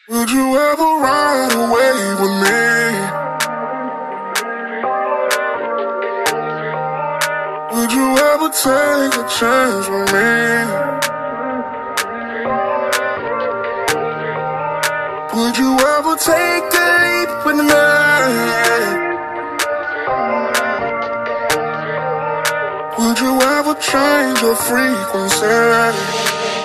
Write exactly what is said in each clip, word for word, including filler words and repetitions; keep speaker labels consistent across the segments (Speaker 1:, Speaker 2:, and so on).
Speaker 1: Would you ever ride away with me? Would you ever take a chance with me? Would you ever take a leap with me? Would you ever change your frequency?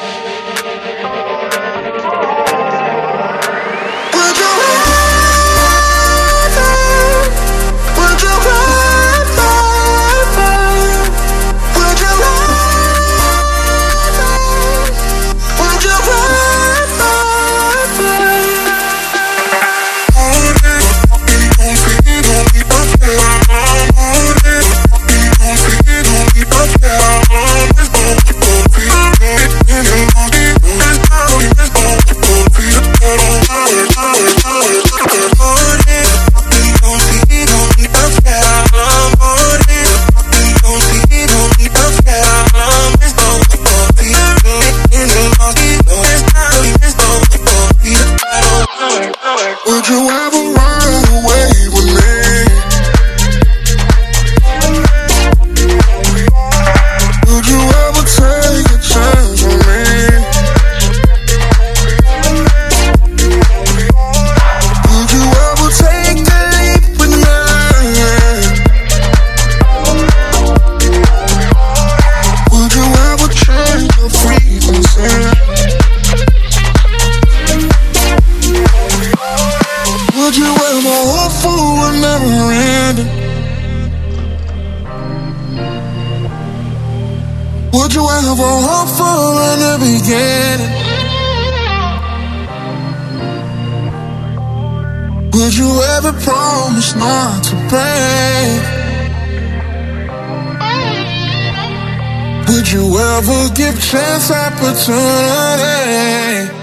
Speaker 1: Would you ever ride away with me? Would you ever take a chance on me? Would you ever take a leap with me? Would you ever change your frequency? Would you ever hope for a never ending? Would you ever hope for a new beginning? Would you ever promise not to break? Would you ever give chance opportunity?